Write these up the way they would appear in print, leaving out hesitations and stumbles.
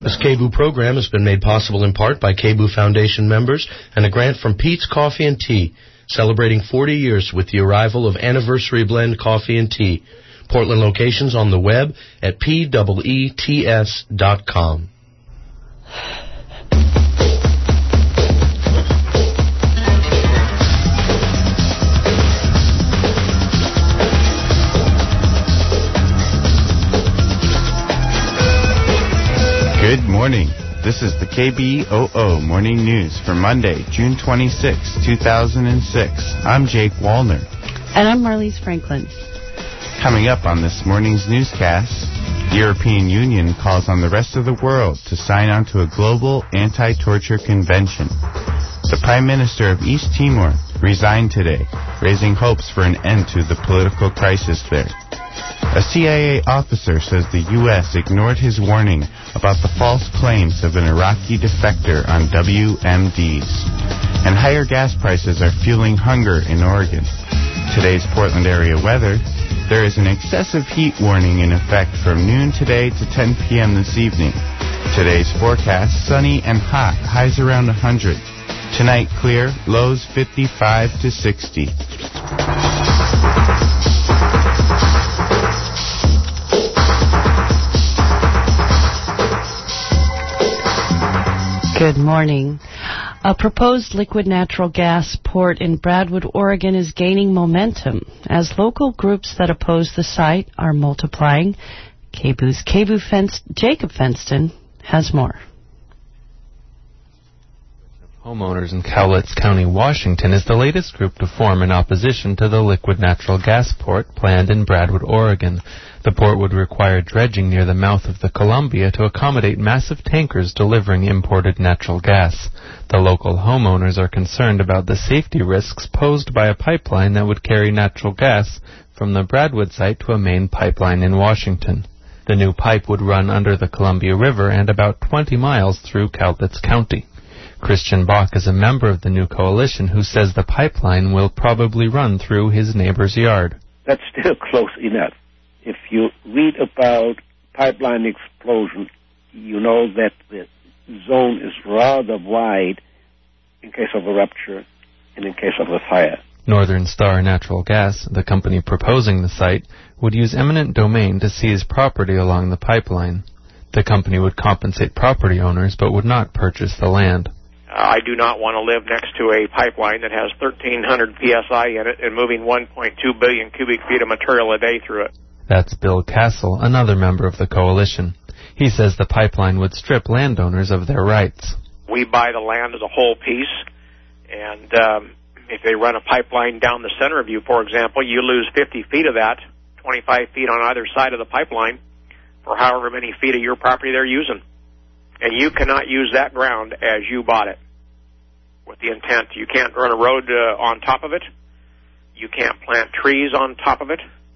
This KBOO program has been made possible in part by KBOO Foundation members and a grant from Pete's Coffee and Tea, celebrating 40 years with the arrival of Anniversary Blend Coffee and Tea. Portland locations on the web at PEETS.com. Good morning. This is the KBOO Morning News for Monday, June 26, 2006. I'm Jake Wallner. And I'm Marlise Franklin. Coming up on this morning's newscast, the European Union calls on the rest of the world to sign on to a global anti-torture convention. The Prime Minister of East Timor resigned today, raising hopes for an end to the political crisis there. A CIA officer says the U.S. ignored his warning about the false claims of an Iraqi defector on WMDs. And higher gas prices are fueling hunger in Oregon. Today's Portland area weather: there is an excessive heat warning in effect from noon today to 10 p.m. this evening. Today's forecast: sunny and hot, highs around 100. Tonight clear, lows 55 to 60. Good morning. A proposed liquid natural gas port in Bradwood, Oregon is gaining momentum as local groups that oppose the site are multiplying. KBOO's Jacob Fenston has more. Homeowners in Cowlitz County, Washington is the latest group to form in opposition to the liquid natural gas port planned in Bradwood, Oregon. The port would require dredging near the mouth of the Columbia to accommodate massive tankers delivering imported natural gas. The local homeowners are concerned about the safety risks posed by a pipeline that would carry natural gas from the Bradwood site to a main pipeline in Washington. The new pipe would run under the Columbia River and about 20 miles through Cowlitz County. Christian Bach is a member of the new coalition who says the pipeline will probably run through his neighbor's yard. That's still close enough. If you read about pipeline explosion, you know that the zone is rather wide in case of a rupture and in case of a fire. Northern Star Natural Gas, the company proposing the site, would use eminent domain to seize property along the pipeline. The company would compensate property owners but would not purchase the land. I do not want to live next to a pipeline that has 1,300 psi in it and moving 1.2 billion cubic feet of material a day through it. That's Bill Castle, another member of the coalition. He says the pipeline would strip landowners of their rights. We buy the land as a whole piece, and if they run a pipeline down the center of you, for example, you lose 50 feet of that, 25 feet on either side of the pipeline, for however many feet of your property they're using. And you cannot use that ground as you bought it with the intent. You can't run a road on top of it. You can't plant trees on top of it.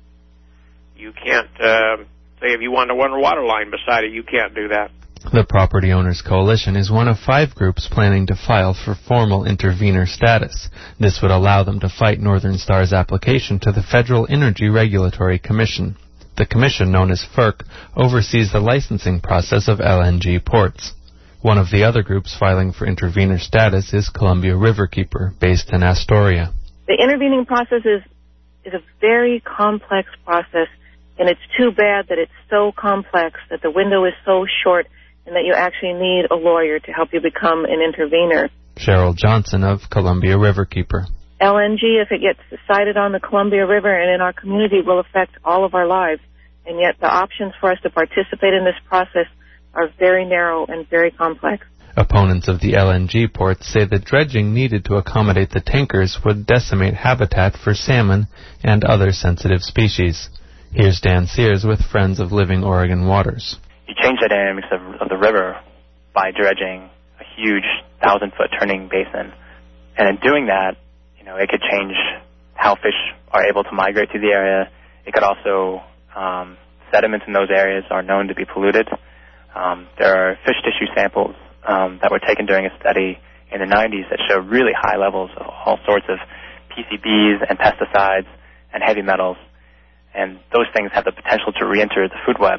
You can't, say if you want to run a water line beside it, you can't do that. The Property Owners Coalition is one of 5 groups planning to file for formal intervenor status. This would allow them to fight Northern Star's application to the Federal Energy Regulatory Commission. The commission, known as FERC, oversees the licensing process of LNG ports. One of the other groups filing for intervenor status is Columbia Riverkeeper, based in Astoria. The intervening process is a very complex process, and it's too bad that it's so complex, that the window is so short, and that you actually need a lawyer to help you become an intervenor. Cheryl Johnson of Columbia Riverkeeper. LNG, if it gets decided on the Columbia River and in our community, will affect all of our lives. And yet the options for us to participate in this process are very narrow and very complex. Opponents of the LNG ports say the dredging needed to accommodate the tankers would decimate habitat for salmon and other sensitive species. Here's Dan Sears with Friends of Living Oregon Waters. You change the dynamics of the river by dredging a huge 1,000-foot turning basin. And in doing that, it could change how fish are able to migrate through the area. It could also, sediments in those areas are known to be polluted. There are fish tissue samples that were taken during a study in the 90s that show really high levels of all sorts of PCBs and pesticides and heavy metals. And those things have the potential to re-enter the food web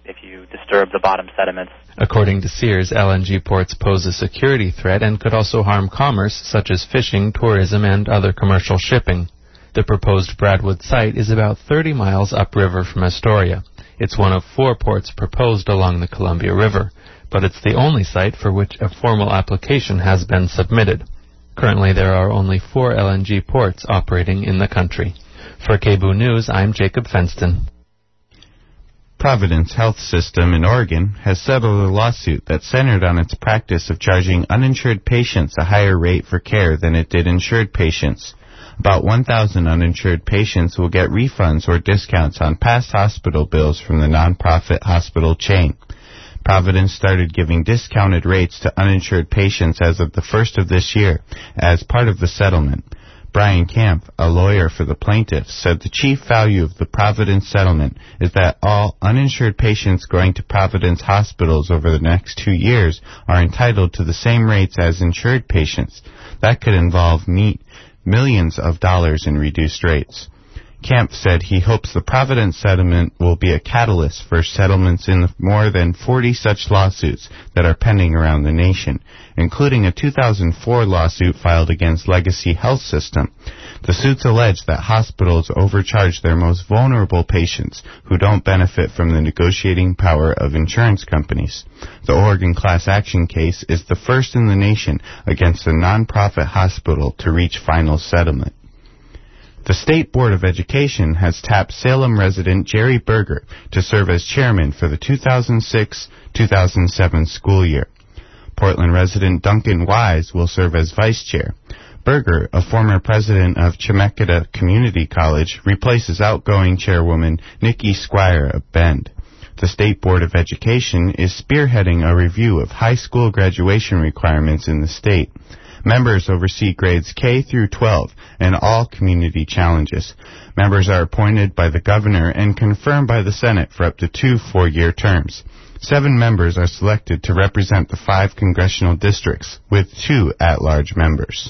if you disturb the bottom sediments. According to Sears, LNG ports pose a security threat and could also harm commerce, such as fishing, tourism, and other commercial shipping. The proposed Bradwood site is about 30 miles upriver from Astoria. It's one of 4 ports proposed along the Columbia River, but it's the only site for which a formal application has been submitted. Currently, there are only 4 LNG ports operating in the country. For KBOO News, I'm Jacob Fenston. Providence Health System in Oregon has settled a lawsuit that centered on its practice of charging uninsured patients a higher rate for care than it did insured patients. About 1,000 uninsured patients will get refunds or discounts on past hospital bills from the nonprofit hospital chain. Providence started giving discounted rates to uninsured patients as of the 1st of this year as part of the settlement. Brian Camp, a lawyer for the plaintiffs, said the chief value of the Providence settlement is that all uninsured patients going to Providence hospitals over the next 2 years are entitled to the same rates as insured patients. That could involve millions of dollars in reduced rates. Camp said he hopes the Providence settlement will be a catalyst for settlements in more than 40 such lawsuits that are pending around the nation, including a 2004 lawsuit filed against Legacy Health System. The suits allege that hospitals overcharge their most vulnerable patients who don't benefit from the negotiating power of insurance companies. The Oregon class action case is the first in the nation against a nonprofit hospital to reach final settlement. The State Board of Education has tapped Salem resident Jerry Berger to serve as chairman for the 2006-2007 school year. Portland resident Duncan Wise will serve as vice chair. Berger, a former president of Chemeketa Community College, replaces outgoing chairwoman Nikki Squire of Bend. The State Board of Education is spearheading a review of high school graduation requirements in the state. Members oversee grades K through 12 and all community challenges. Members are appointed by the governor and confirmed by the Senate for up to 2 four-year terms. 7 members are selected to represent the 5 congressional districts, with 2 at-large members.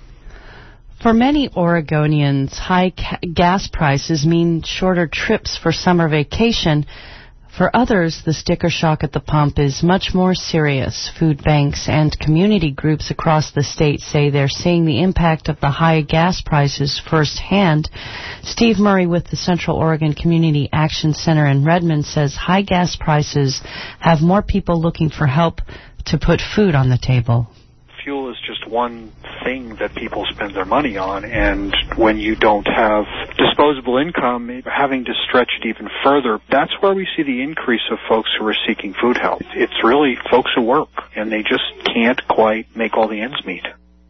For many Oregonians, high gas prices mean shorter trips for summer vacation. For others, the sticker shock at the pump is much more serious. Food banks and community groups across the state say they're seeing the impact of the high gas prices firsthand. Steve Murray with the Central Oregon Community Action Center in Redmond says high gas prices have more people looking for help to put food on the table. Fuel is just one thing that people spend their money on, and when you don't have disposable income, having to stretch it even further, that's where we see the increase of folks who are seeking food help. It's really folks who work, and they just can't quite make all the ends meet.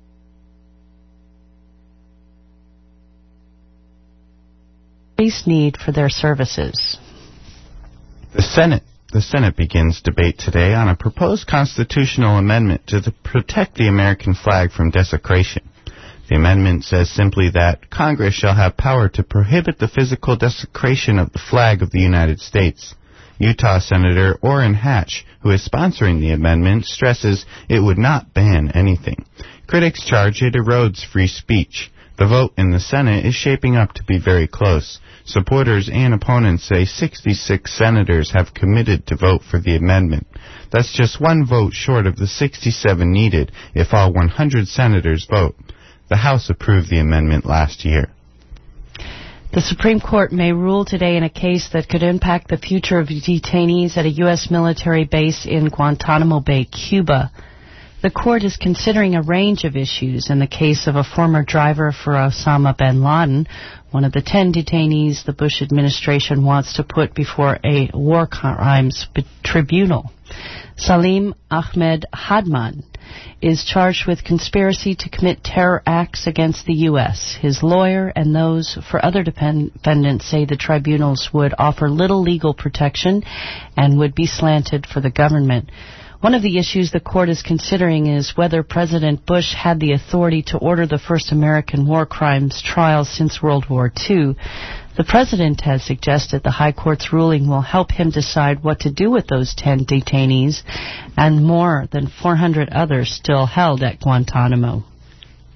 Increased need for their services. The Senate begins debate today on a proposed constitutional amendment to protect the American flag from desecration. The amendment says simply that Congress shall have power to prohibit the physical desecration of the flag of the United States. Utah Senator Orrin Hatch, who is sponsoring the amendment, stresses it would not ban anything. Critics charge it erodes free speech. The vote in the Senate is shaping up to be very close. Supporters and opponents say 66 senators have committed to vote for the amendment. That's just 1 vote short of the 67 needed if all 100 senators vote. The House approved the amendment last year. The Supreme Court may rule today in a case that could impact the future of detainees at a U.S. military base in Guantanamo Bay, Cuba. The court is considering a range of issues in the case of a former driver for Osama bin Laden, one of the 10 detainees the Bush administration wants to put before a war crimes tribunal. Salim Ahmed Hadman is charged with conspiracy to commit terror acts against the U.S. His lawyer and those for other defendants say the tribunals would offer little legal protection and would be slanted for the government. One of the issues the court is considering is whether President Bush had the authority to order the first American war crimes trials since World War II. The president has suggested the High Court's ruling will help him decide what to do with those 10 detainees and more than 400 others still held at Guantanamo.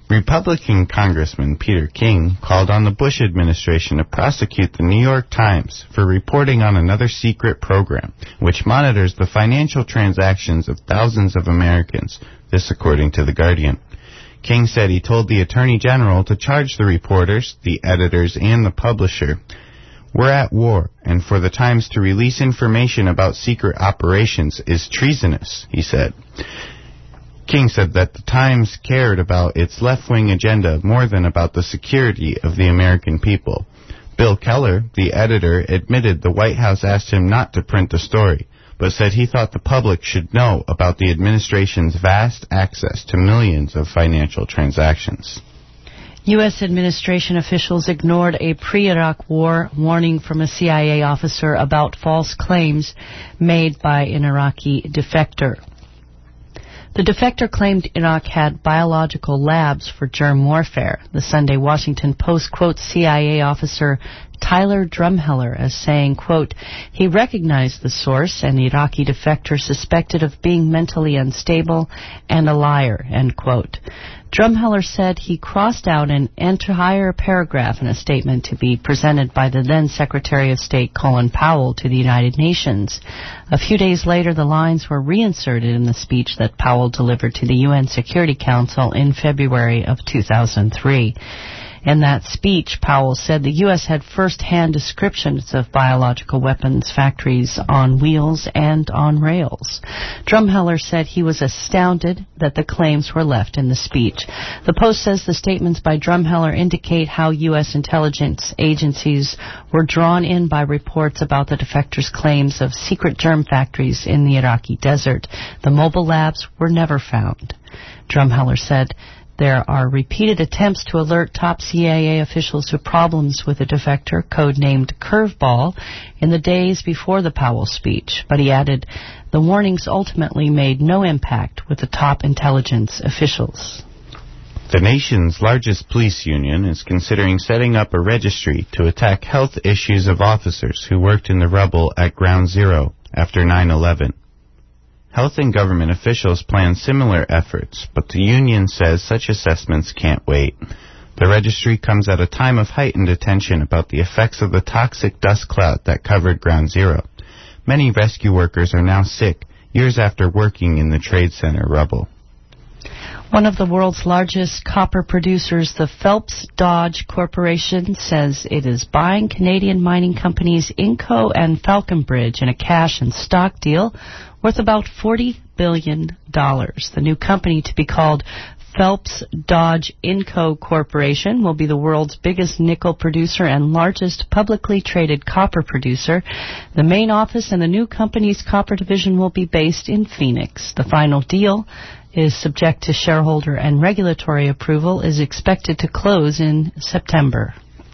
Republican Congressman Peter King called on the Bush administration to prosecute the New York Times for reporting on another secret program which monitors the financial transactions of thousands of Americans, this according to The Guardian. King said he told the Attorney General to charge the reporters, the editors, and the publisher. We're at war, and for the Times to release information about secret operations is treasonous, he said. King said that the Times cared about its left-wing agenda more than about the security of the American people. Bill Keller, the editor, admitted the White House asked him not to print the story, but said he thought the public should know about the administration's vast access to millions of financial transactions. U.S. administration officials ignored a pre-Iraq war warning from a CIA officer about false claims made by an Iraqi defector. The defector claimed Iraq had biological labs for germ warfare. The Sunday Washington Post quotes CIA officer Tyler Drumheller as saying, quote, he recognized the source, an Iraqi defector suspected of being mentally unstable and a liar, end quote. Drumheller said he crossed out an entire paragraph in a statement to be presented by the then Secretary of State Colin Powell to the United Nations. A few days later, the lines were reinserted in the speech that Powell delivered to the UN Security Council in February of 2003. In that speech, Powell said the U.S. had first-hand descriptions of biological weapons factories on wheels and on rails. Drumheller said he was astounded that the claims were left in the speech. The Post says the statements by Drumheller indicate how U.S. intelligence agencies were drawn in by reports about the defector's claims of secret germ factories in the Iraqi desert. The mobile labs were never found. Drumheller said, there are repeated attempts to alert top CIA officials to problems with the defector, codenamed Curveball, in the days before the Powell speech. But he added, the warnings ultimately made no impact with the top intelligence officials. The nation's largest police union is considering setting up a registry to attack health issues of officers who worked in the rubble at Ground Zero after 9/11. Health and government officials plan similar efforts, but the union says such assessments can't wait. The registry comes at a time of heightened attention about the effects of the toxic dust cloud that covered Ground Zero. Many rescue workers are now sick, years after working in the Trade Center rubble. One of the world's largest copper producers, the Phelps Dodge Corporation, says it is buying Canadian mining companies Inco and Falconbridge in a cash and stock deal worth about $40 billion. The new company, to be called Phelps Dodge Inco Corporation, will be the world's biggest nickel producer and largest publicly traded copper producer. The main office and the new company's copper division will be based in Phoenix. The final deal is subject to shareholder and regulatory approval, is expected to close in September.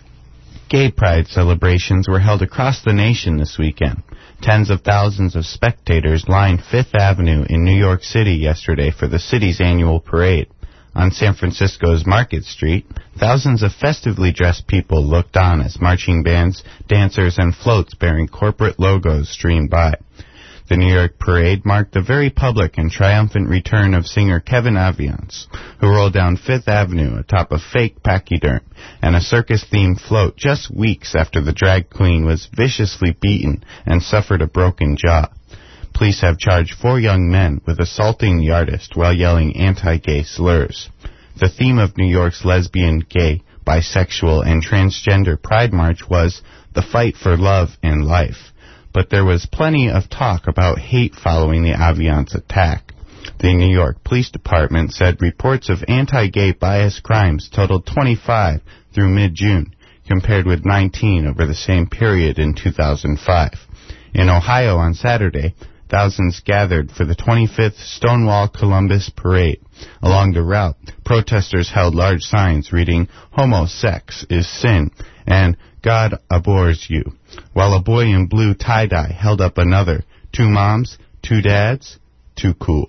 Gay Pride celebrations were held across the nation this weekend. Tens of thousands of spectators lined Fifth Avenue in New York City yesterday for the city's annual parade. On San Francisco's Market Street, thousands of festively dressed people looked on as marching bands, dancers, and floats bearing corporate logos streamed by. The New York parade marked the very public and triumphant return of singer Kevin Aviance, who rolled down Fifth Avenue atop a fake pachyderm and a circus-themed float just weeks after the drag queen was viciously beaten and suffered a broken jaw. Police have charged 4 young men with assaulting the artist while yelling anti-gay slurs. The theme of New York's lesbian, gay, bisexual, and transgender Pride March was the fight for love and life. But there was plenty of talk about hate following the Aviance attack. The New York Police Department said reports of anti-gay bias crimes totaled 25 through mid-June, compared with 19 over the same period in 2005. In Ohio on Saturday, thousands gathered for the 25th Stonewall Columbus Parade. Along the route, protesters held large signs reading, "Homo sex is sin," and "God abhors you," while a boy in blue tie-dye held up another, "Two moms, two dads, too cool."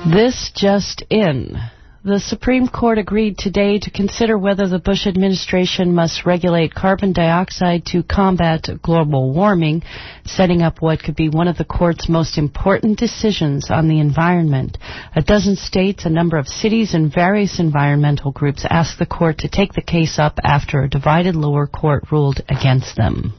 This just in. The Supreme Court agreed today to consider whether the Bush administration must regulate carbon dioxide to combat global warming, setting up what could be one of the court's most important decisions on the environment. A dozen states, a number of cities, and various environmental groups asked the court to take the case up after a divided lower court ruled against them.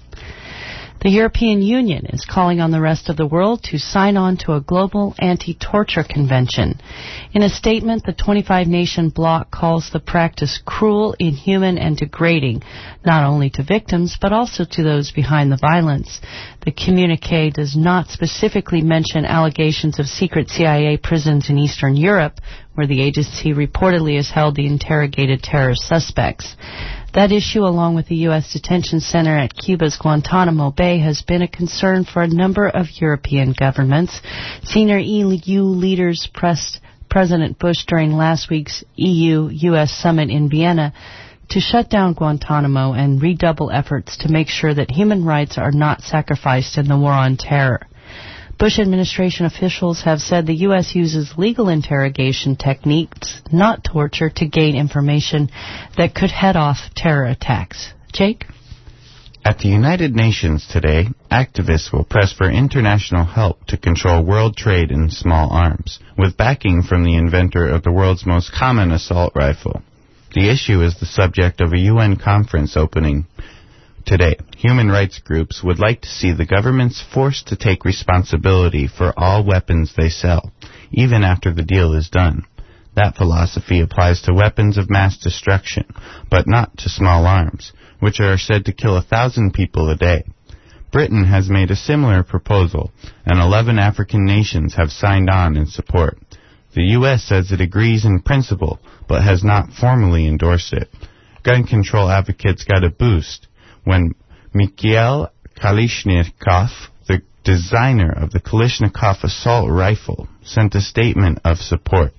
The European Union is calling on the rest of the world to sign on to a global anti-torture convention. In a statement, the 25-nation bloc calls the practice cruel, inhuman, and degrading, not only to victims, but also to those behind the violence. The communiqué does not specifically mention allegations of secret CIA prisons in Eastern Europe, where the agency reportedly has held the interrogated terrorist suspects. That issue, along with the U.S. detention center at Cuba's Guantanamo Bay, has been a concern for a number of European governments. Senior EU leaders pressed President Bush during last week's EU-U.S. summit in Vienna to shut down Guantanamo and redouble efforts to make sure that human rights are not sacrificed in the war on terror. Bush administration officials have said the U.S. uses legal interrogation techniques, not torture, to gain information that could head off terror attacks. Jake? At the United Nations today, activists will press for international help to control world trade in small arms, with backing from the inventor of the world's most common assault rifle. The issue is the subject of a UN conference opening today. Human rights groups would like to see the governments forced to take responsibility for all weapons they sell, even after the deal is done. That philosophy applies to weapons of mass destruction, but not to small arms, which are said to kill 1,000 people a day. Britain has made a similar proposal, and 11 African nations have signed on in support. The U.S. says it agrees in principle, but has not formally endorsed it. Gun control advocates got a boost when Mikhail Kalashnikov, the designer of the Kalashnikov assault rifle, sent a statement of support.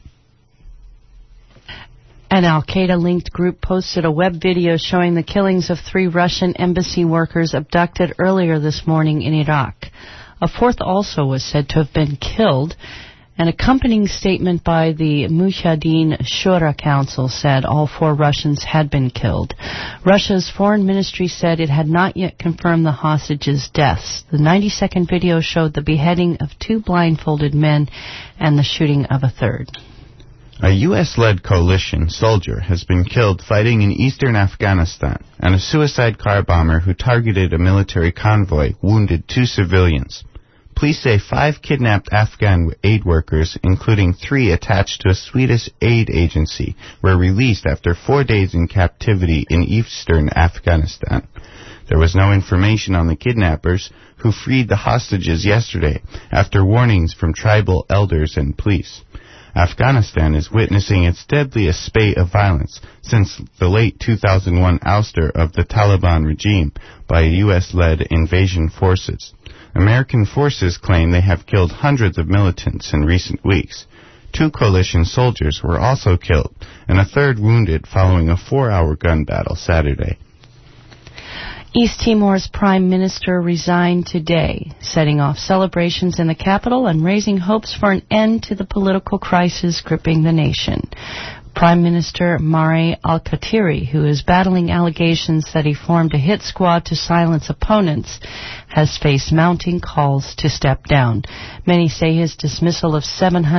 An al-Qaeda-linked group posted a web video showing the killings of 3 Russian embassy workers abducted earlier this morning in Iraq. A fourth also was said to have been killed. An accompanying statement by the Mujahideen Shura Council said all 4 Russians had been killed. Russia's foreign ministry said it had not yet confirmed the hostages' deaths. The 90-second video showed the beheading of 2 blindfolded men and the shooting of a third. A U.S.-led coalition soldier has been killed fighting in eastern Afghanistan, and a suicide car bomber who targeted a military convoy wounded 2 civilians. Police say 5 kidnapped Afghan aid workers, including 3 attached to a Swedish aid agency, were released after 4 days in captivity in eastern Afghanistan. There was no information on the kidnappers, who freed the hostages yesterday after warnings from tribal elders and police. Afghanistan is witnessing its deadliest spate of violence since the late 2001 ouster of the Taliban regime by U.S.-led invasion forces. American forces claim they have killed hundreds of militants in recent weeks. 2 coalition soldiers were also killed, and a third wounded following a 4-hour gun battle Saturday. East Timor's prime minister resigned today, setting off celebrations in the capital and raising hopes for an end to the political crisis gripping the nation. Prime Minister Mari Alkatiri, who is battling allegations that he formed a hit squad to silence opponents, has faced mounting calls to step down. Many say his dismissal of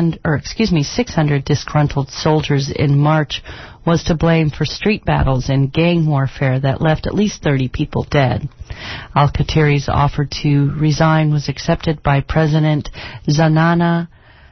600 disgruntled soldiers in March was to blame for street battles and gang warfare that left at least 30 people dead. Alkatiri's offer to resign was accepted by President Zanana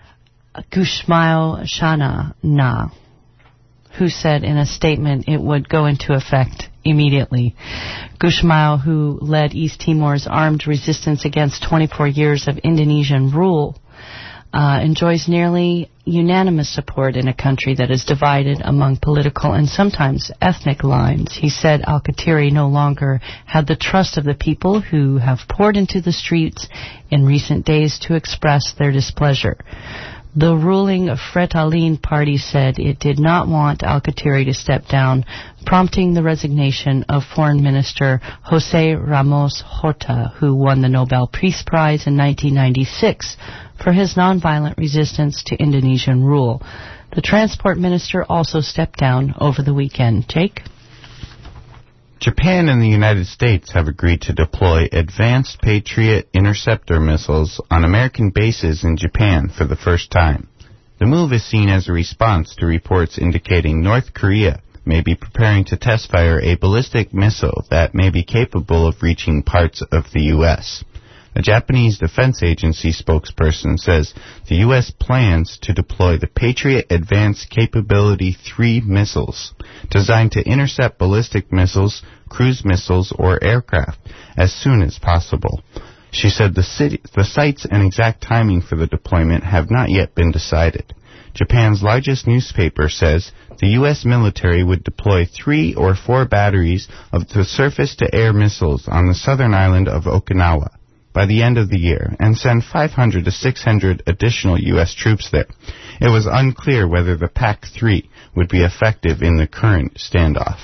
Gushmail Shanana, who said in a statement it would go into effect immediately. Gushmail, who led East Timor's armed resistance against 24 years of Indonesian rule, enjoys nearly unanimous support in a country that is divided among political and sometimes ethnic lines. He said Alkatiri no longer had the trust of the people who have poured into the streets in recent days to express their displeasure. The ruling Fretilin party said it did not want Alkatiri to step down, prompting the resignation of Foreign Minister Jose Ramos Horta, who won the Nobel Peace Prize in 1996 for his nonviolent resistance to Indonesian rule. The transport minister also stepped down over the weekend. Jake? Japan and the United States have agreed to deploy advanced Patriot interceptor missiles on American bases in Japan for the first time. The move is seen as a response to reports indicating North Korea may be preparing to test fire a ballistic missile that may be capable of reaching parts of the U.S. A Japanese Defense Agency spokesperson says the U.S. plans to deploy the Patriot Advanced Capability 3 missiles, designed to intercept ballistic missiles, cruise missiles, or aircraft as soon as possible. She said the sites and exact timing for the deployment have not yet been decided. Japan's largest newspaper says the U.S. military would deploy 3 or 4 batteries of the surface-to-air missiles on the southern island of Okinawa by the end of the year and send 500 to 600 additional U.S. troops there. It was unclear whether the PAC-3 would be effective in the current standoff.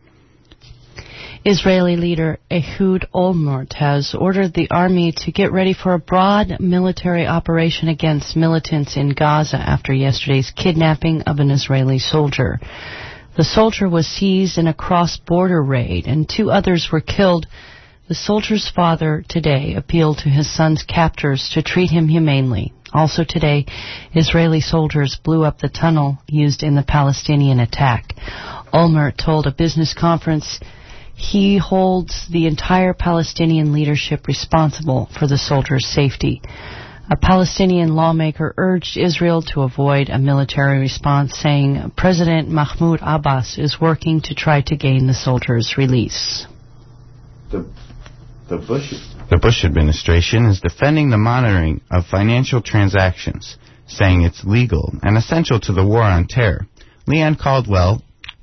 Israeli leader Ehud Olmert has ordered the army to get ready for a broad military operation against militants in Gaza after yesterday's kidnapping of an Israeli soldier. The soldier was seized in a cross-border raid, and 2 others were killed. The soldier's father today appealed to his son's captors to treat him humanely. Also today, Israeli soldiers blew up the tunnel used in the Palestinian attack. Olmert told a business conference he holds the entire Palestinian leadership responsible for the soldiers' safety. A Palestinian lawmaker urged Israel to avoid a military response, saying President Mahmoud Abbas is working to try to gain the soldiers' release. The Bush administration is defending the monitoring of financial transactions, saying it's legal and essential to the war on terror. Leanne Caldwell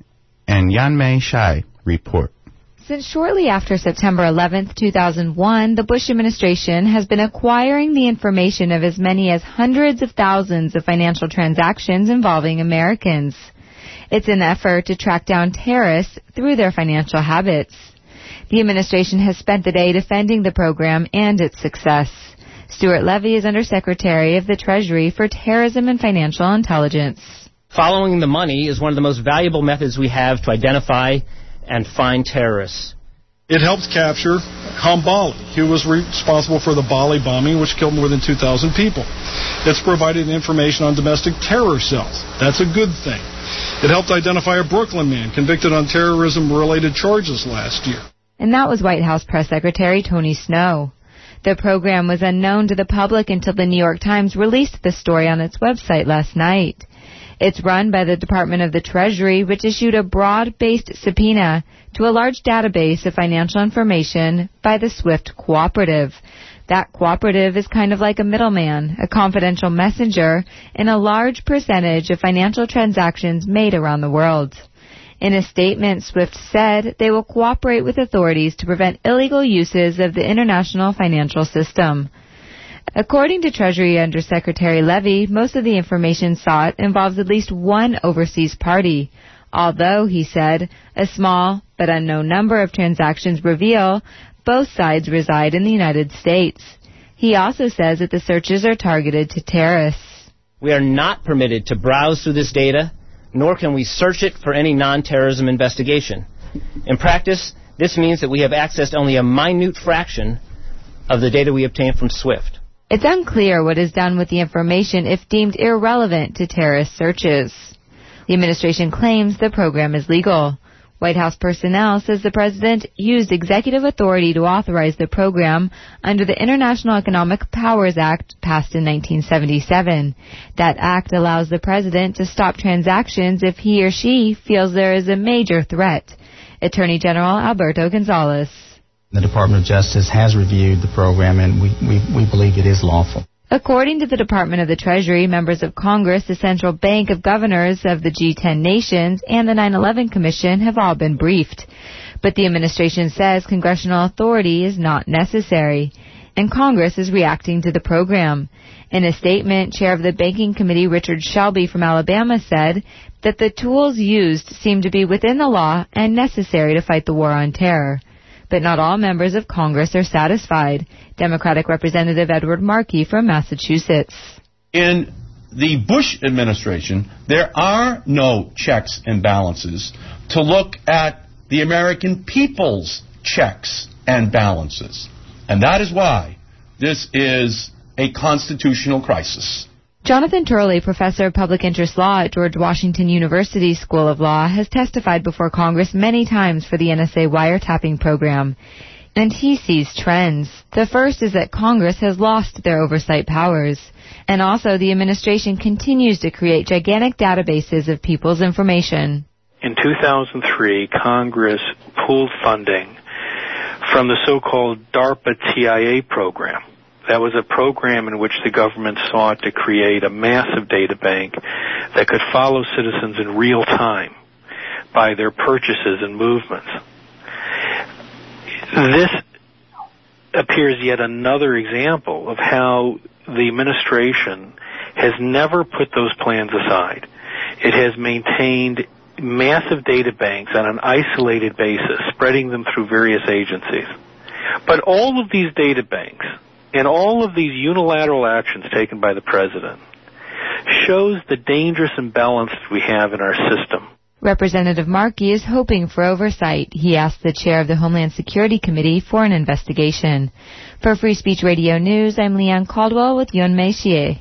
and Yanmei Shai report. Since shortly after September 11, 2001, the Bush administration has been acquiring the information of as many as hundreds of thousands of financial transactions involving Americans. It's an effort to track down terrorists through their financial habits. The administration has spent the day defending the program and its success. Stuart Levy is Undersecretary of the Treasury for Terrorism and Financial Intelligence. Following the money is one of the most valuable methods we have to identify and find terrorists. It helped capture Khambali, who was responsible for the Bali bombing, which killed more than 2,000 people. It's provided information on domestic terror cells. That's a good thing. It helped identify a Brooklyn man convicted on terrorism-related charges last year. And that was White House Press Secretary Tony Snow. The program was unknown to the public until the New York Times released the story on its website last night. It's run by the Department of the Treasury, which issued a broad-based subpoena to a large database of financial information by the SWIFT Cooperative. That cooperative is kind of like a middleman, a confidential messenger in a large percentage of financial transactions made around the world. In a statement, SWIFT said they will cooperate with authorities to prevent illegal uses of the international financial system. According to Treasury Undersecretary Levy, most of the information sought involves at least one overseas party, although, he said, a small but unknown number of transactions reveal both sides reside in the United States. He also says that the searches are targeted to terrorists. We are not permitted to browse through this data, nor can we search it for any non-terrorism investigation. In practice, this means that we have accessed only a minute fraction of the data we obtain from SWIFT. It's unclear what is done with the information if deemed irrelevant to terrorist searches. The administration claims the program is legal. White House personnel says the president used executive authority to authorize the program under the International Economic Powers Act passed in 1977. That act allows the president to stop transactions if he or she feels there is a major threat. Attorney General Alberto Gonzales. The Department of Justice has reviewed the program, and we believe it is lawful. According to the Department of the Treasury, members of Congress, the Central Bank of Governors of the G10 nations, and the 9/11 Commission have all been briefed. But the administration says congressional authority is not necessary, and Congress is reacting to the program. In a statement, Chair of the Banking Committee Richard Shelby from Alabama said that the tools used seem to be within the law and necessary to fight the war on terror. But not all members of Congress are satisfied. Democratic Representative Edward Markey from Massachusetts. In the Bush administration, there are no checks and balances to look at the American people's checks and balances. And that is why this is a constitutional crisis. Jonathan Turley, professor of public interest law at George Washington University School of Law, has testified before Congress many times for the NSA wiretapping program. And he sees trends. The first is that Congress has lost their oversight powers. And also the administration continues to create gigantic databases of people's information. In 2003, Congress pulled funding from the so-called DARPA-TIA program. That was a program in which the government sought to create a massive data bank that could follow citizens in real time by their purchases and movements. This appears yet another example of how the administration has never put those plans aside. It has maintained massive data banks on an isolated basis, spreading them through various agencies. But all of these data banks and all of these unilateral actions taken by the president shows the dangerous imbalance we have in our system. Representative Markey is hoping for oversight. He asked the chair of the Homeland Security Committee for an investigation. For Free Speech Radio News, I'm Leanne Caldwell with Yun Mei Xie.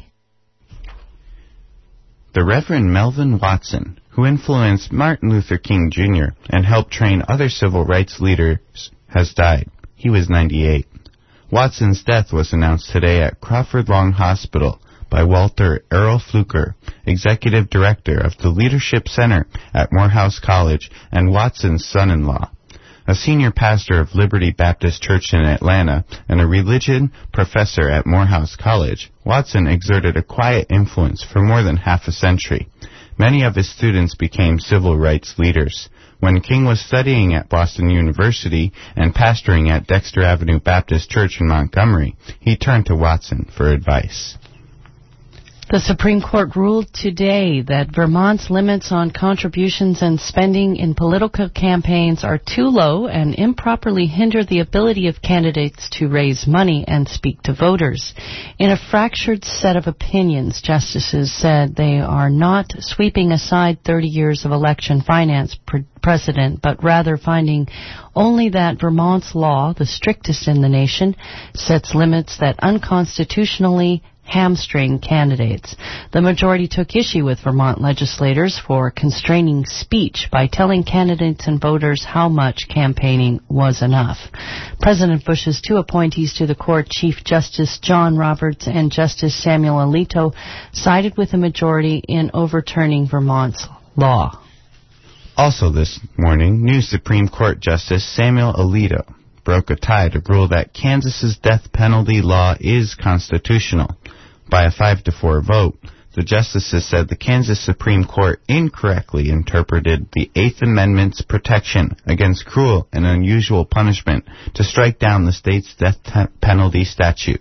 The Reverend Melvin Watson, who influenced Martin Luther King Jr. and helped train other civil rights leaders, has died. He was 98. Watson's death was announced today at Crawford Long Hospital by Walter Errol Fluker, Executive Director of the Leadership Center at Morehouse College and Watson's son-in-law. A senior pastor of Liberty Baptist Church in Atlanta and a religion professor at Morehouse College, Watson exerted a quiet influence for more than half a century. Many of his students became civil rights leaders. When King was studying at Boston University and pastoring at Dexter Avenue Baptist Church in Montgomery, he turned to Watson for advice. The Supreme Court ruled today that Vermont's limits on contributions and spending in political campaigns are too low and improperly hinder the ability of candidates to raise money and speak to voters. In a fractured set of opinions, justices said they are not sweeping aside 30 years of election finance precedent, but rather finding only that Vermont's law, the strictest in the nation, sets limits that unconstitutionally hamstring candidates. The majority took issue with Vermont legislators for constraining speech by telling candidates and voters how much campaigning was enough. President Bush's two appointees to the court, Chief Justice John Roberts and Justice Samuel Alito, sided with the majority in overturning Vermont's law. Also this morning, new Supreme Court Justice Samuel Alito broke a tie to rule that Kansas's death penalty law is constitutional. By a 5-4 vote, the justices said the Kansas Supreme Court incorrectly interpreted the Eighth Amendment's protection against cruel and unusual punishment to strike down the state's death penalty statute.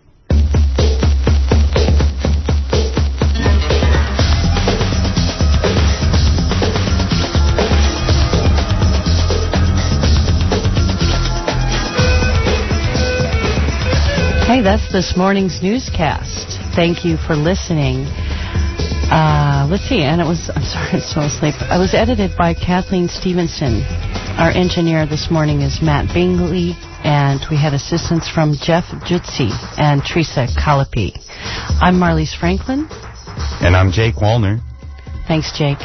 Hey, that's this morning's newscast. Thank you for listening. Let's see, and I'm sorry, I'm still asleep. I was edited by Kathleen Stevenson. Our engineer this morning is Matt Bingley, and we had assistance from Jeff Jutsi and Teresa Calapi. I'm Marlise Franklin. And I'm Jake Wallner. Thanks, Jake.